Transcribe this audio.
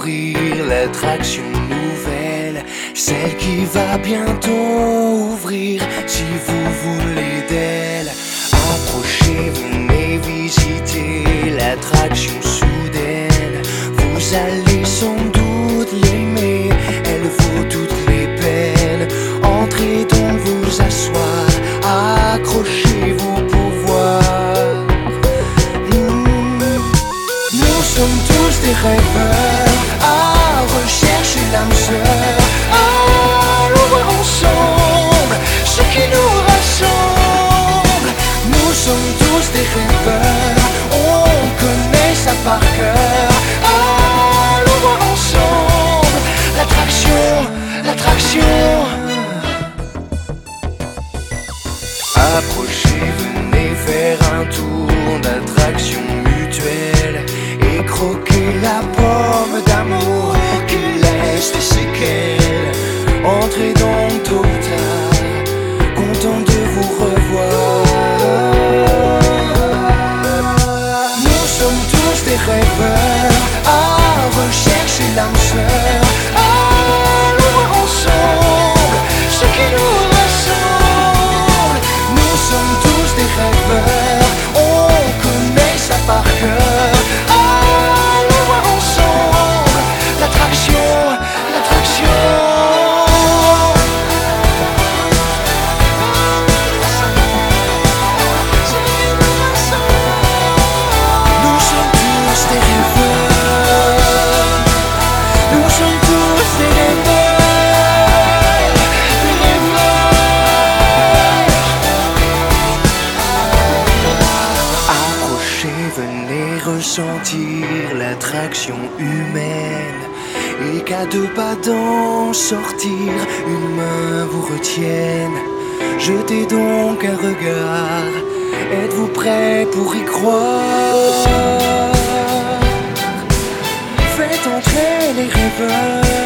découvrir l'attraction nouvelle, celle qui va bientôt ouvrir. Si vous voulez d'elle, approchez, venez visiter l'attraction soudaine. Vous allez sans doute l'aimer, elle vaut toutes les peines. Entrez donc vous asseoir, accrochez-vous pour voir. Nous sommes tous des rêveurs à rechercher l'âme sœur. Allons voir ensemble ce qui nous rassemble. Nous sommes tous des rêveurs, on connaît ça par cœur. Allons voir ensemble l'attraction, l'attraction. Approchez, venez faire un tour d'attraction mutuelle et croquez la pomme d'amour qui laisse des séquelles. Entrez donc tôt ou tard, content de vous revoir. Nous sommes tous des rêveurs à rechercher l'âme sœur. Allons voir ensemble ce qui nous rassemble. Nous sommes tous des rêveurs, on connaît ça par cœur. Allons voir ensemble l'attraction, l'attraction. Nous sommes tous des rêveurs, nous sommes tous des rêveurs, des rêveurs. Approchez, venez ressentir l'attraction humaine. Et qu'à deux pas d'en sortir, une main vous retienne. Jetez donc un regard, êtes-vous prêts pour y croire? Faites entrer les rêveurs.